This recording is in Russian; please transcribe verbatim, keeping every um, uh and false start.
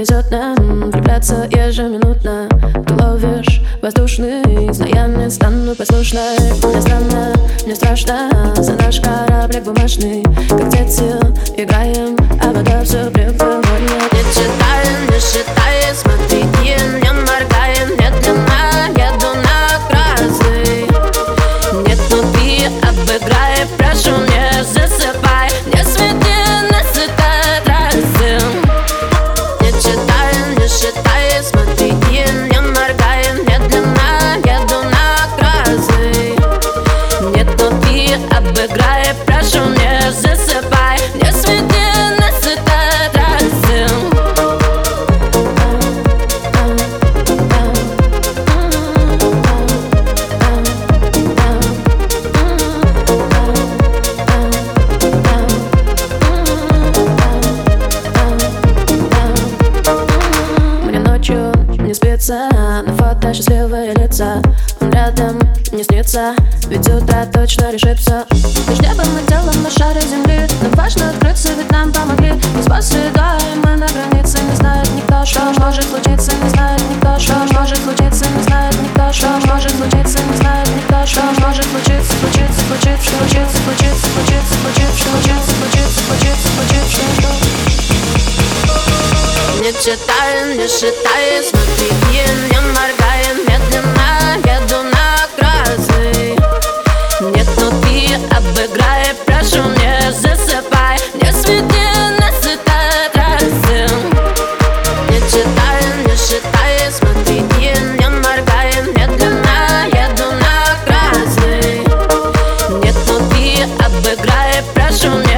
везет нам влюбляться ежеминутно. Ты ловишь воздушный, зная, не стану послушной. Мне странно, мне страшно за наш кораблик бумажный. Как дети играем, а вода все прибывает. Не читаем, не считая, смотри, не моргаем. Медленно еду на красный. Нет внутри, обыграй, прошу, не засыпай. Не свети нас этот разум. Не читаем, не считая, смотри, не моргаем. Медленно еду на красный. Нет внутри, обыграй, прошу, не засыпай. Не свети нас этот разум. Не спится, на фото счастливые лица. Он рядом, не снится, ведь утро точно решится. Лишь небом мы делаем на шаре земли. Нам важно открыться, ведь нам помогли. Не спасаем, мы на границе. Не знает никто, что может случиться. Не знает никто, что может случиться. Не знает никто, что может случиться. Не знает никто, что может случиться. Случиться, случиться, случиться, случиться, случиться, случиться, случиться, случиться, случиться, случиться, случиться. Не читаем, не считая, смотри, не моргаем. Медленно еду на красный. Нет внутри, обыграй, прошу, не засыпай. Не свети нас этот разум. Не читаем, не считая, смотри, не моргаем. Медленно еду на красный. Нет внутри, обыграй, прошу, не